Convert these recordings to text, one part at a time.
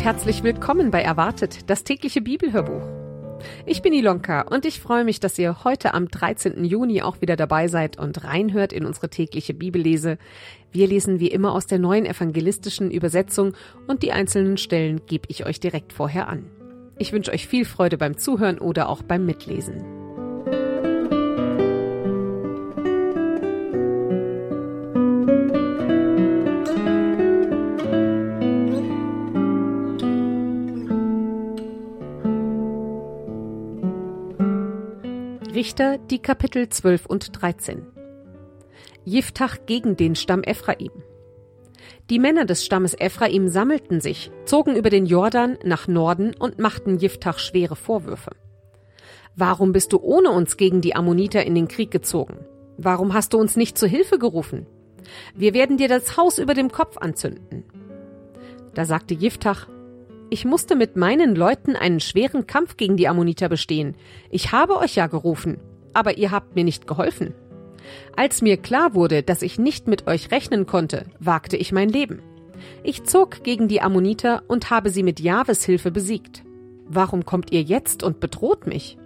herzlich willkommen bei Erwartet, das tägliche Bibelhörbuch. Ich bin Ilonka und ich freue mich, dass ihr heute am 13. Juni auch wieder dabei seid und reinhört in unsere tägliche Bibellese. Wir lesen wie immer aus der neuen evangelistischen Übersetzung und die einzelnen Stellen gebe ich euch direkt vorher an. Ich wünsche euch viel Freude beim Zuhören oder auch beim Mitlesen. Richter, die Kapitel 12 und 13. Jiftach gegen den Stamm Ephraim. Die Männer des Stammes Ephraim sammelten sich, zogen über den Jordan nach Norden und machten Jiftach schwere Vorwürfe. Warum bist du ohne uns gegen die Ammoniter in den Krieg gezogen? Warum hast du uns nicht zu Hilfe gerufen? Wir werden dir das Haus über dem Kopf anzünden. Da sagte Jiftach: Ich musste mit meinen Leuten einen schweren Kampf gegen die Ammoniter bestehen. Ich habe euch ja gerufen, aber ihr habt mir nicht geholfen. Als mir klar wurde, dass ich nicht mit euch rechnen konnte, wagte ich mein Leben. Ich zog gegen die Ammoniter und habe sie mit Jahwes Hilfe besiegt. Warum kommt ihr jetzt und bedroht mich?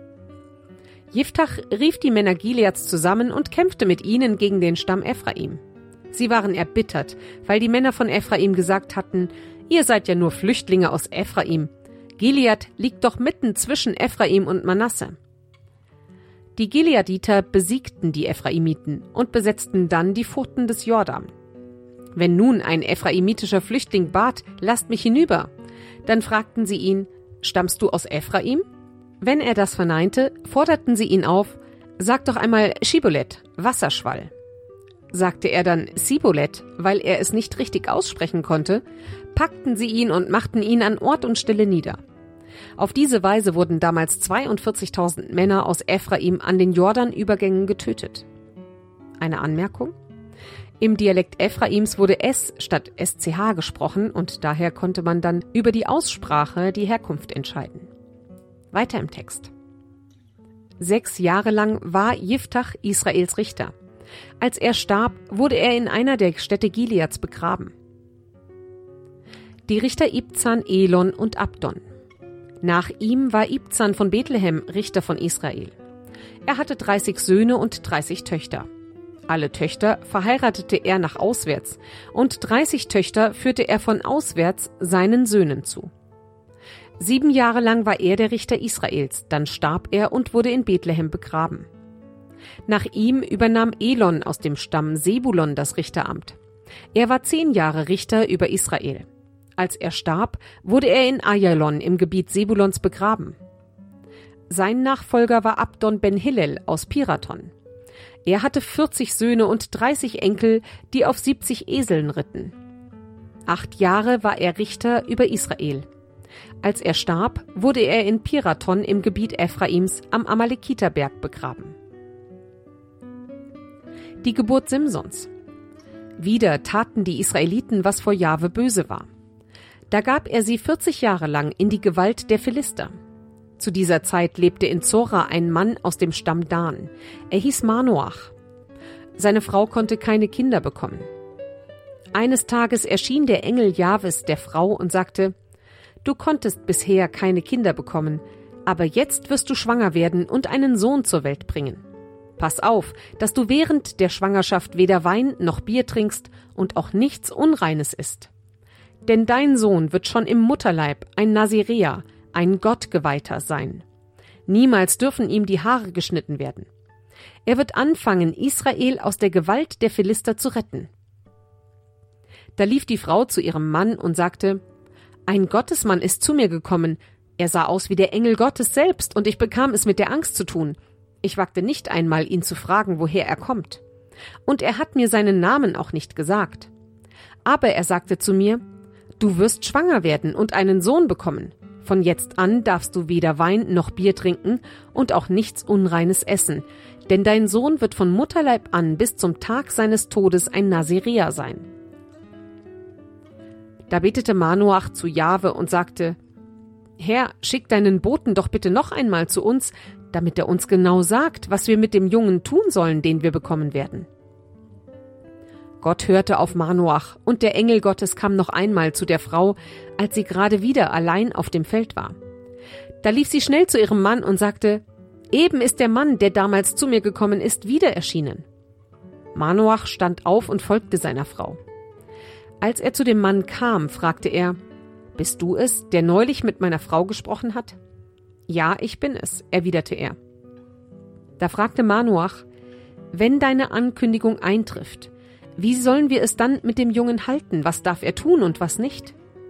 Jiftach rief die Männer Gileads zusammen und kämpfte mit ihnen gegen den Stamm Ephraim. Sie waren erbittert, weil die Männer von Ephraim gesagt hatten: Ihr seid ja nur Flüchtlinge aus Ephraim. Gilead liegt doch mitten zwischen Ephraim und Manasse. Die Gileaditer besiegten die Ephraimiten und besetzten dann die Furten des Jordan. Wenn nun ein ephraimitischer Flüchtling bat: Lasst mich hinüber, dann fragten sie ihn: Stammst du aus Ephraim? Wenn er das verneinte, forderten sie ihn auf: Sag doch einmal Schibolet, Wasserschwall. Sagte er dann Sibolet, weil er es nicht richtig aussprechen konnte, packten sie ihn und machten ihn an Ort und Stelle nieder. Auf diese Weise wurden damals 42.000 Männer aus Ephraim an den Jordanübergängen getötet. Eine Anmerkung: Im Dialekt Ephraims wurde S statt SCH gesprochen und daher konnte man dann über die Aussprache die Herkunft entscheiden. Weiter im Text. 6 Jahre lang war Jiftach Israels Richter. Als er starb, wurde er in einer der Städte Gileads begraben. Die Richter Ibzan, Elon und Abdon. Nach ihm war Ibzan von Bethlehem Richter von Israel. Er hatte 30 Söhne und 30 Töchter. Alle Töchter verheiratete er nach auswärts und 30 Töchter führte er von auswärts seinen Söhnen zu. 7 Jahre lang war er der Richter Israels, dann starb er und wurde in Bethlehem begraben. Nach ihm übernahm Elon aus dem Stamm Sebulon das Richteramt. Er war 10 Jahre Richter über Israel. Als er starb, wurde er in Ajalon im Gebiet Sebulons begraben. Sein Nachfolger war Abdon ben Hillel aus Pirathon. Er hatte 40 Söhne und 30 Enkel, die auf 70 Eseln ritten. 8 Jahre war er Richter über Israel. Als er starb, wurde er in Pirathon im Gebiet Ephraims am Amalekiterberg begraben. Die Geburt Simsons. Wieder taten die Israeliten, was vor Jahwe böse war. Da gab er sie 40 Jahre lang in die Gewalt der Philister. Zu dieser Zeit lebte in Zora ein Mann aus dem Stamm Dan. Er hieß Manoach. Seine Frau konnte keine Kinder bekommen. Eines Tages erschien der Engel Jahwes der Frau und sagte: Du konntest bisher keine Kinder bekommen, aber jetzt wirst du schwanger werden und einen Sohn zur Welt bringen. Pass auf, dass du während der Schwangerschaft weder Wein noch Bier trinkst und auch nichts Unreines isst. Denn dein Sohn wird schon im Mutterleib ein Naziräer, ein Gottgeweihter sein. Niemals dürfen ihm die Haare geschnitten werden. Er wird anfangen, Israel aus der Gewalt der Philister zu retten. Da lief die Frau zu ihrem Mann und sagte: Ein Gottesmann ist zu mir gekommen. Er sah aus wie der Engel Gottes selbst und ich bekam es mit der Angst zu tun. Ich wagte nicht einmal, ihn zu fragen, woher er kommt. Und er hat mir seinen Namen auch nicht gesagt. Aber er sagte zu mir: Du wirst schwanger werden und einen Sohn bekommen. Von jetzt an darfst du weder Wein noch Bier trinken und auch nichts Unreines essen, denn dein Sohn wird von Mutterleib an bis zum Tag seines Todes ein Naziräer sein. Da betete Manoach zu Jahwe und sagte: Herr, schick deinen Boten doch bitte noch einmal zu uns, damit er uns genau sagt, was wir mit dem Jungen tun sollen, den wir bekommen werden. Gott hörte auf Manoach, und der Engel Gottes kam noch einmal zu der Frau, als sie gerade wieder allein auf dem Feld war. Da lief sie schnell zu ihrem Mann und sagte: Eben ist der Mann, der damals zu mir gekommen ist, wieder erschienen. Manoach stand auf und folgte seiner Frau. Als er zu dem Mann kam, fragte er: Bist du es, der neulich mit meiner Frau gesprochen hat? Ja, ich bin es, erwiderte er. Da fragte Manoach: Wenn deine Ankündigung eintrifft, wie sollen wir es dann mit dem Jungen halten? Was darf er tun und was nicht?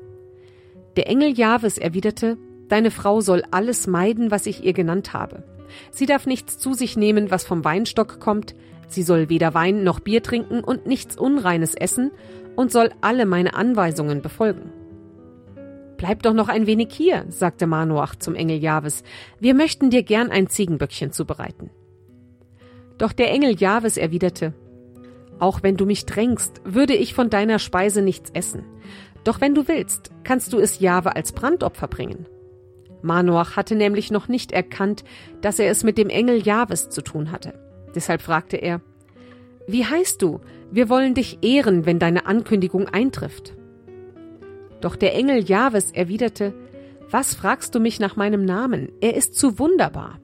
Der Engel Jahwes erwiderte: Deine Frau soll alles meiden, was ich ihr genannt habe. Sie darf nichts zu sich nehmen, was vom Weinstock kommt. Sie soll weder Wein noch Bier trinken und nichts Unreines essen und soll alle meine Anweisungen befolgen. Bleib doch noch ein wenig hier, sagte Manoach zum Engel Jahwes. Wir möchten dir gern ein Ziegenböckchen zubereiten. Doch der Engel Jahwes erwiderte: Auch wenn du mich drängst, würde ich von deiner Speise nichts essen. Doch wenn du willst, kannst du es Jahwe als Brandopfer bringen. Manoach hatte nämlich noch nicht erkannt, dass er es mit dem Engel Jahwes zu tun hatte. Deshalb fragte er: Wie heißt du? Wir wollen dich ehren, wenn deine Ankündigung eintrifft. Doch der Engel Jahwes erwiderte: Was fragst du mich nach meinem Namen? Er ist zu wunderbar.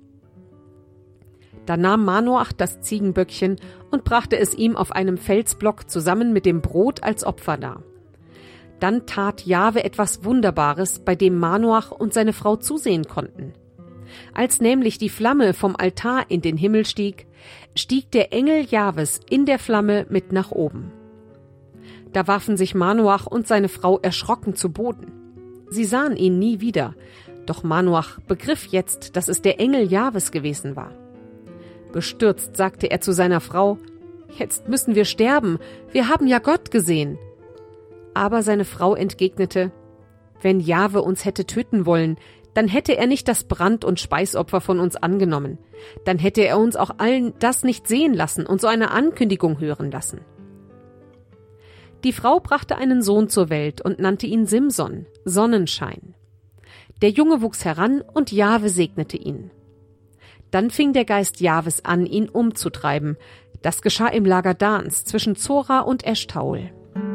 Da nahm Manoach das Ziegenböckchen und brachte es ihm auf einem Felsblock zusammen mit dem Brot als Opfer dar. Dann tat Jahwe etwas Wunderbares, bei dem Manoach und seine Frau zusehen konnten. Als nämlich die Flamme vom Altar in den Himmel stieg, stieg der Engel Jahwes in der Flamme mit nach oben. Da warfen sich Manoach und seine Frau erschrocken zu Boden. Sie sahen ihn nie wieder, doch Manoach begriff jetzt, dass es der Engel Jahwes gewesen war. Bestürzt sagte er zu seiner Frau: Jetzt müssen wir sterben, wir haben ja Gott gesehen. Aber seine Frau entgegnete: Wenn Jahwe uns hätte töten wollen, dann hätte er nicht das Brand- und Speisopfer von uns angenommen. Dann hätte er uns auch allen das nicht sehen lassen und so eine Ankündigung hören lassen. Die Frau brachte einen Sohn zur Welt und nannte ihn Simson, Sonnenschein. Der Junge wuchs heran und Jahwe segnete ihn. Dann fing der Geist Jahwes an, ihn umzutreiben. Das geschah im Lager Dans zwischen Zora und Eschtaol.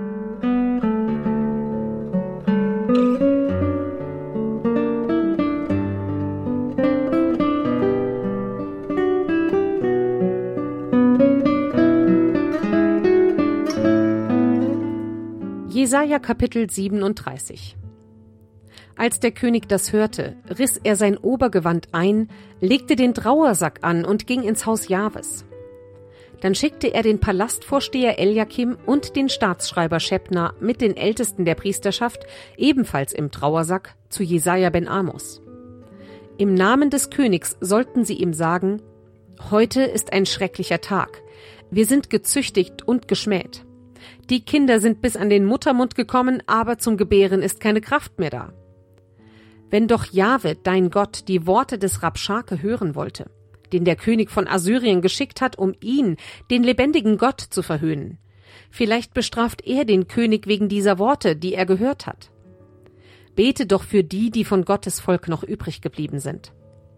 Jesaja Kapitel 37. Als der König das hörte, riss er sein Obergewand ein, legte den Trauersack an und ging ins Haus Jahwes. Dann schickte er den Palastvorsteher Eliakim und den Staatsschreiber Schebna mit den Ältesten der Priesterschaft, ebenfalls im Trauersack, zu Jesaja ben Amos. Im Namen des Königs sollten sie ihm sagen: Heute ist ein schrecklicher Tag. Wir sind gezüchtigt und geschmäht. Die Kinder sind bis an den Muttermund gekommen, aber zum Gebären ist keine Kraft mehr da. Wenn doch Jahwe, dein Gott, die Worte des Rabschake hören wollte, den der König von Assyrien geschickt hat, um ihn, den lebendigen Gott, zu verhöhnen, vielleicht bestraft er den König wegen dieser Worte, die er gehört hat. Bete doch für die, die von Gottes Volk noch übrig geblieben sind.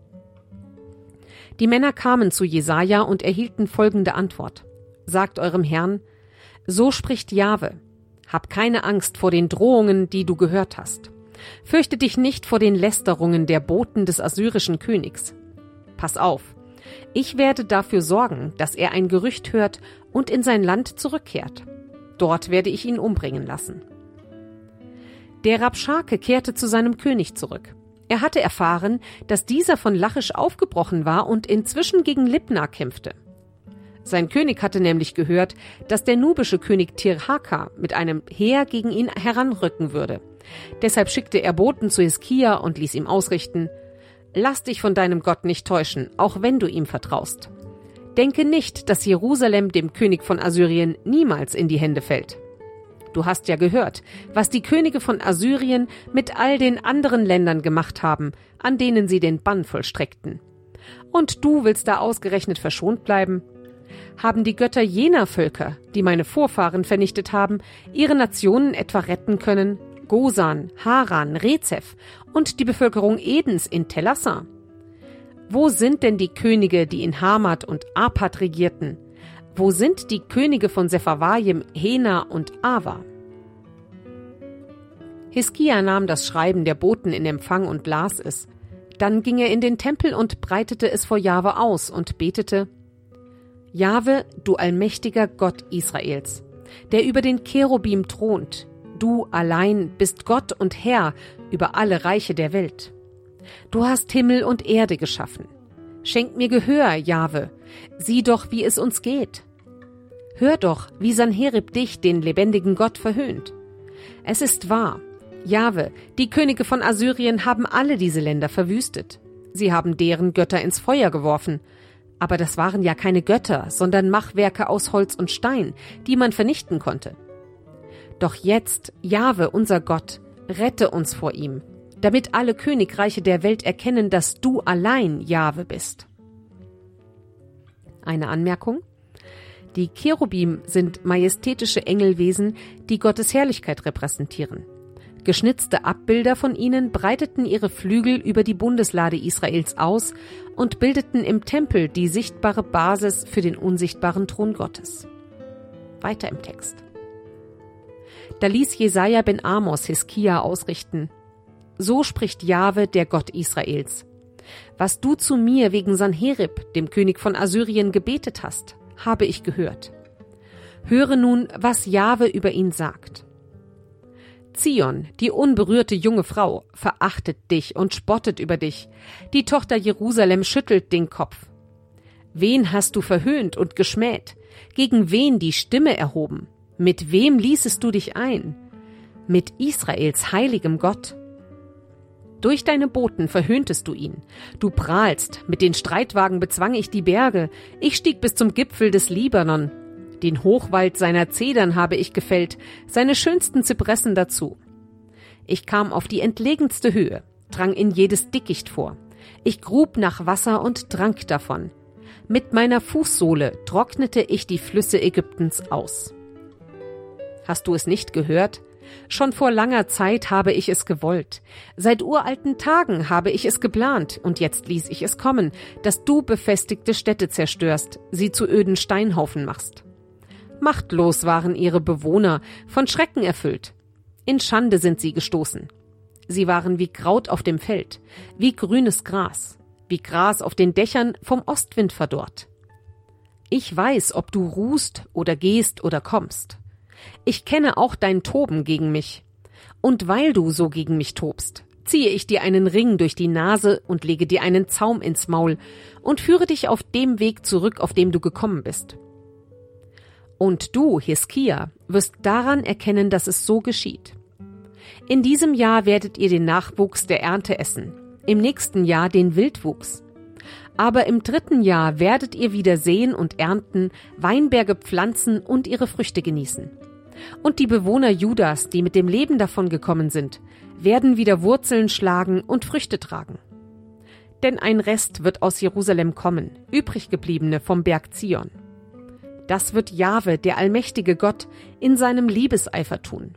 Die Männer kamen zu Jesaja und erhielten folgende Antwort: Sagt eurem Herrn: So spricht Jahwe: Hab keine Angst vor den Drohungen, die du gehört hast. Fürchte dich nicht vor den Lästerungen der Boten des assyrischen Königs. Pass auf, ich werde dafür sorgen, dass er ein Gerücht hört und in sein Land zurückkehrt. Dort werde ich ihn umbringen lassen. Der Rabschake kehrte zu seinem König zurück. Er hatte erfahren, dass dieser von Lachisch aufgebrochen war und inzwischen gegen Libna kämpfte. Sein König hatte nämlich gehört, dass der nubische König Tirhaka mit einem Heer gegen ihn heranrücken würde. Deshalb schickte er Boten zu Hiskia und ließ ihm ausrichten: Lass dich von deinem Gott nicht täuschen, auch wenn du ihm vertraust. Denke nicht, dass Jerusalem dem König von Assyrien niemals in die Hände fällt. Du hast ja gehört, was die Könige von Assyrien mit all den anderen Ländern gemacht haben, an denen sie den Bann vollstreckten. Und du willst da ausgerechnet verschont bleiben? Haben die Götter jener Völker, die meine Vorfahren vernichtet haben, ihre Nationen etwa retten können? Gosan, Haran, Rezeph und die Bevölkerung Edens in Telassar? Wo sind denn die Könige, die in Hamat und Arpad regierten? Wo sind die Könige von Sepharvaim, Hena und Ava? Hiskia nahm das Schreiben der Boten in Empfang und las es. Dann ging er in den Tempel und breitete es vor Jahwe aus und betete: Jahwe, du allmächtiger Gott Israels, der über den Cherubim thront, du allein bist Gott und Herr über alle Reiche der Welt. Du hast Himmel und Erde geschaffen. Schenk mir Gehör, Jahwe, sieh doch, wie es uns geht. Hör doch, wie Sanherib dich, den lebendigen Gott, verhöhnt. Es ist wahr, Jahwe, die Könige von Assyrien haben alle diese Länder verwüstet. Sie haben deren Götter ins Feuer geworfen. Aber das waren ja keine Götter, sondern Machwerke aus Holz und Stein, die man vernichten konnte. Doch jetzt, Jahwe, unser Gott, rette uns vor ihm, damit alle Königreiche der Welt erkennen, dass du allein Jahwe bist. Eine Anmerkung: Die Cherubim sind majestätische Engelwesen, die Gottes Herrlichkeit repräsentieren. Geschnitzte Abbilder von ihnen breiteten ihre Flügel über die Bundeslade Israels aus und bildeten im Tempel die sichtbare Basis für den unsichtbaren Thron Gottes. Weiter im Text. Da ließ Jesaja ben Amos Hiskia ausrichten: So spricht Jahwe, der Gott Israels. Was du zu mir wegen Sanherib, dem König von Assyrien, gebetet hast, habe ich gehört. Höre nun, was Jahwe über ihn sagt. Zion, die unberührte junge Frau, verachtet dich und spottet über dich. Die Tochter Jerusalem schüttelt den Kopf. Wen hast du verhöhnt und geschmäht? Gegen wen die Stimme erhoben? Mit wem ließest du dich ein? Mit Israels heiligem Gott. Durch deine Boten verhöhntest du ihn. Du prahlst, mit den Streitwagen bezwang ich die Berge. Ich stieg bis zum Gipfel des Libanon. Den Hochwald seiner Zedern habe ich gefällt, seine schönsten Zypressen dazu. Ich kam auf die entlegenste Höhe, drang in jedes Dickicht vor. Ich grub nach Wasser und trank davon. Mit meiner Fußsohle trocknete ich die Flüsse Ägyptens aus. Hast du es nicht gehört? Schon vor langer Zeit habe ich es gewollt. Seit uralten Tagen habe ich es geplant, und jetzt ließ ich es kommen, dass du befestigte Städte zerstörst, sie zu öden Steinhaufen machst. Machtlos waren ihre Bewohner, von Schrecken erfüllt. In Schande sind sie gestoßen. Sie waren wie Kraut auf dem Feld, wie grünes Gras, wie Gras auf den Dächern vom Ostwind verdorrt. Ich weiß, ob du ruhst oder gehst oder kommst. Ich kenne auch dein Toben gegen mich. Und weil du so gegen mich tobst, ziehe ich dir einen Ring durch die Nase und lege dir einen Zaum ins Maul und führe dich auf dem Weg zurück, auf dem du gekommen bist. Und du, Hiskia, wirst daran erkennen, dass es so geschieht. In diesem Jahr werdet ihr den Nachwuchs der Ernte essen, im nächsten Jahr den Wildwuchs. Aber im 3. Jahr werdet ihr wieder säen und ernten, Weinberge pflanzen und ihre Früchte genießen. Und die Bewohner Judas, die mit dem Leben davon gekommen sind, werden wieder Wurzeln schlagen und Früchte tragen. Denn ein Rest wird aus Jerusalem kommen, übriggebliebene vom Berg Zion. Das wird Jahwe, der allmächtige Gott, in seinem Liebeseifer tun.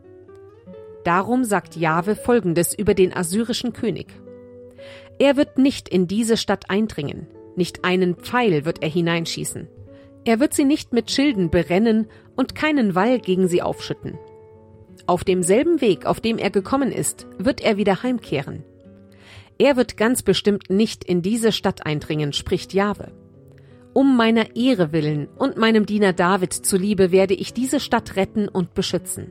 Darum sagt Jahwe Folgendes über den assyrischen König: Er wird nicht in diese Stadt eindringen, nicht einen Pfeil wird er hineinschießen. Er wird sie nicht mit Schilden berennen und keinen Wall gegen sie aufschütten. Auf demselben Weg, auf dem er gekommen ist, wird er wieder heimkehren. Er wird ganz bestimmt nicht in diese Stadt eindringen, spricht Jahwe. Um meiner Ehre willen und meinem Diener David zuliebe werde ich diese Stadt retten und beschützen.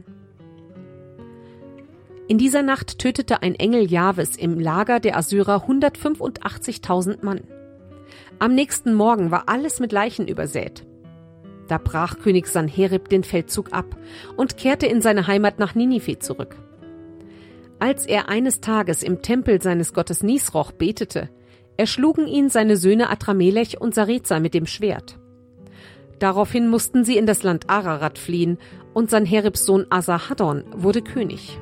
In dieser Nacht tötete ein Engel Jahwes im Lager der Assyrer 185.000 Mann. Am nächsten Morgen war alles mit Leichen übersät. Da brach König Sanherib den Feldzug ab und kehrte in seine Heimat nach Ninive zurück. Als er eines Tages im Tempel seines Gottes Nisroch betete, erschlugen ihn seine Söhne Adramelech und Sareza mit dem Schwert. Daraufhin mussten sie in das Land Ararat fliehen und Sanheribs Sohn Asarhaddon wurde König.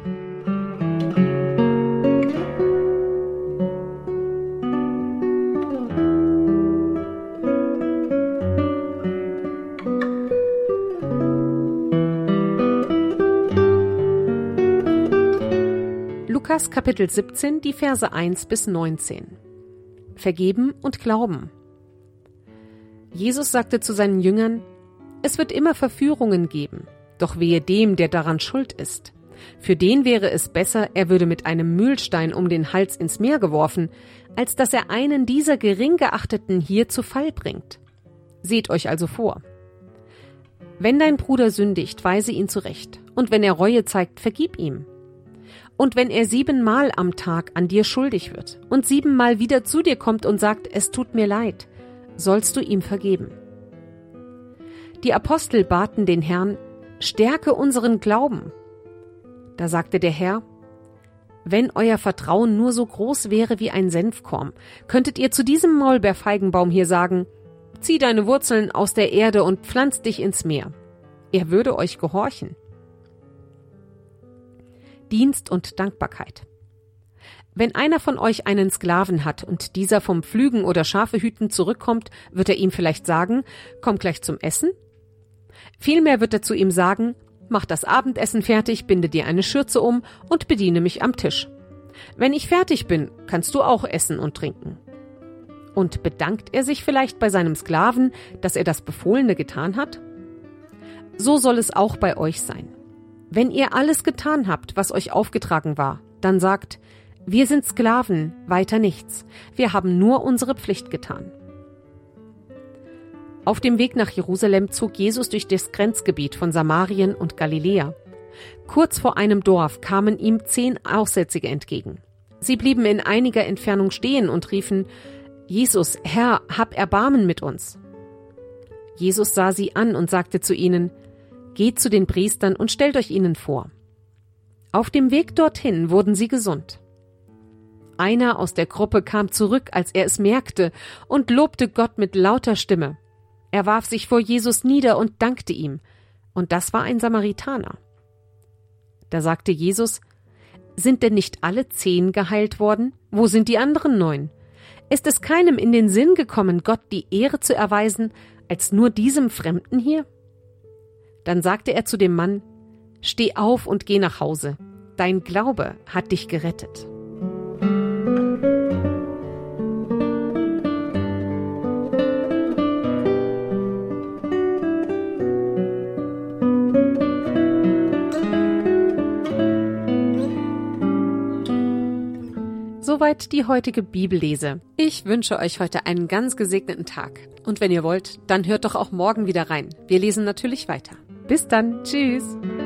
Lukas Kapitel 17, die Verse 1 bis 19. Vergeben und Glauben. Jesus sagte zu seinen Jüngern: Es wird immer Verführungen geben, doch wehe dem, der daran schuld ist. Für den wäre es besser, er würde mit einem Mühlstein um den Hals ins Meer geworfen, als dass er einen dieser gering geachteten hier zu Fall bringt. Seht euch also vor. Wenn dein Bruder sündigt, weise ihn zurecht, und wenn er Reue zeigt, vergib ihm. Und wenn er 7-mal am Tag an dir schuldig wird und 7-mal wieder zu dir kommt und sagt, es tut mir leid, sollst du ihm vergeben. Die Apostel baten den Herrn, stärke unseren Glauben. Da sagte der Herr, wenn euer Vertrauen nur so groß wäre wie ein Senfkorn, könntet ihr zu diesem Maulbeerfeigenbaum hier sagen, zieh deine Wurzeln aus der Erde und pflanz dich ins Meer. Er würde euch gehorchen. Dienst und Dankbarkeit. Wenn einer von euch einen Sklaven hat und dieser vom Pflügen oder Schafehüten zurückkommt, wird er ihm vielleicht sagen, komm gleich zum Essen? Vielmehr wird er zu ihm sagen, mach das Abendessen fertig, binde dir eine Schürze um und bediene mich am Tisch. Wenn ich fertig bin, kannst du auch essen und trinken. Und bedankt er sich vielleicht bei seinem Sklaven, dass er das Befohlene getan hat? So soll es auch bei euch sein. Wenn ihr alles getan habt, was euch aufgetragen war, dann sagt, wir sind Sklaven, weiter nichts. Wir haben nur unsere Pflicht getan. Auf dem Weg nach Jerusalem zog Jesus durch das Grenzgebiet von Samarien und Galiläa. Kurz vor einem Dorf kamen ihm 10 Aussätzige entgegen. Sie blieben in einiger Entfernung stehen und riefen, Jesus, Herr, hab Erbarmen mit uns. Jesus sah sie an und sagte zu ihnen, geht zu den Priestern und stellt euch ihnen vor. Auf dem Weg dorthin wurden sie gesund. Einer aus der Gruppe kam zurück, als er es merkte, und lobte Gott mit lauter Stimme. Er warf sich vor Jesus nieder und dankte ihm, und das war ein Samaritaner. Da sagte Jesus, sind denn nicht alle 10 geheilt worden? Wo sind die anderen 9? Ist es keinem in den Sinn gekommen, Gott die Ehre zu erweisen, als nur diesem Fremden hier? Dann sagte er zu dem Mann, steh auf und geh nach Hause. Dein Glaube hat dich gerettet. Soweit die heutige Bibellese. Ich wünsche euch heute einen ganz gesegneten Tag. Und wenn ihr wollt, dann hört doch auch morgen wieder rein. Wir lesen natürlich weiter. Bis dann. Tschüss.